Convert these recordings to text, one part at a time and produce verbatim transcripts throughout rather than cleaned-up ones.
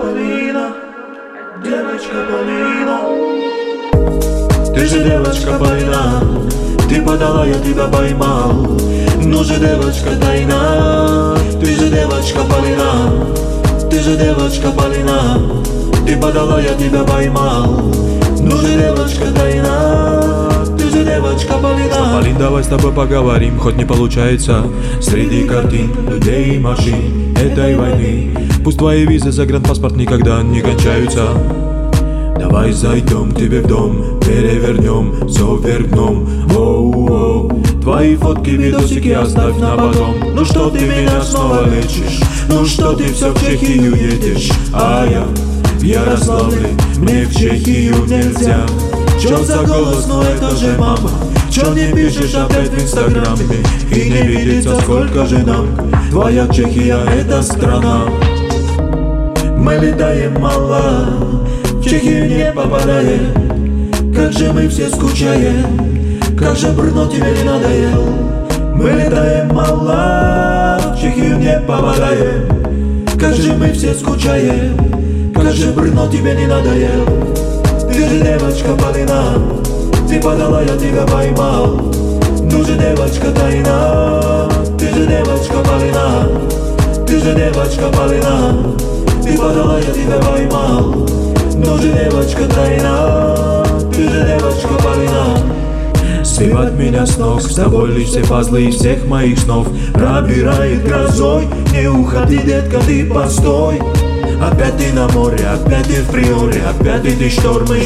Полина, девочка Полина. Ты же девочка Полина, ты подала, я тебя поймал. Ну же, девочка тайна, ты же девочка Полина, ты же девочка Полина, ты подала, я тебя поймал. Ну же, девочка тайна, ты же девочка Полина. Полин, давай с тобой поговорим, хоть не получается. Среди картин, людей и машин этой войны, пусть твои визы, загранпаспорт никогда не кончаются. Давай зайдем к тебе в дом, перевернем, все вверх дном. Воу-воу. Твои фотки, видосики оставь на потом. Ну что ты меня снова лечишь? Ну что ты все в Чехию едешь? А я в Ярославле, мне в Чехию нельзя. Чё за голос, ну это же мама. Чё не пишешь опять в инстаграме? И не видится, сколько же нам. Твоя Чехия это страна. Мы летаем мало, в Чехию не попадаем. Как же мы все скучаем, как же Брно тебе не надоел. Мы летаем мало, в Чехию не попадаем. Как же мы все скучаем, как же Брно тебе не надоел. Ты же девочка Полина, ты подала, я тебя поймал. Ну же, девочка тайна, ты же девочка Полина, ты же девочка Полина, ты подала, я тебя поймал. Ну же, девочка тайна, ты же девочка Полина. Сбивать меня с ног, с тобой лишь все пазлы из всех моих снов Пробирает грозой, не уходи, детка, ты постой. Опять ты на море, опять ты в приоре, опять эти штормы.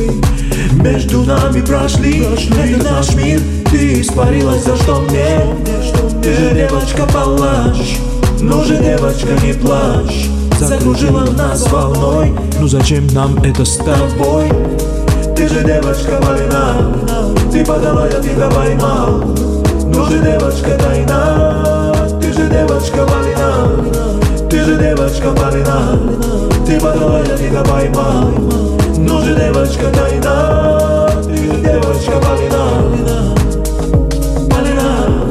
Между нами прошли, это наш мир. Ты испарилась, за что мне? Ты же девочка палач, ну же, девочка, не плачь. Закружила нас волной, ну зачем нам это с тобой? Ты же девочка Полина, ты подала, я тебя поймал. Ну же, девочка тайна, ты же девочка Полина, ты же девочка Полина, ты подала, я тебя поймал. Ну же, девочка тайна, ты же девочка Полина. Полина,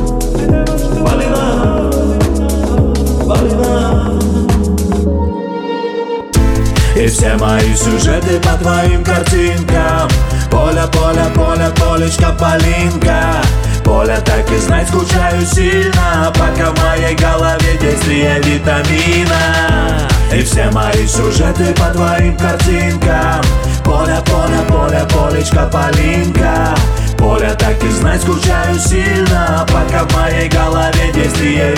Полина, Полина. И все мои сюжеты по твоим картинкам. Поля, поля, поля, полечка, Полинка. Поля, так и знай, скучаю сильно, пока в моей голове действие витамина. И все мои сюжеты по твоим картинкам. Поля, поля, поля, полечка, Полинка. Поля, так и знай, скучаю сильно, пока в моей голове действие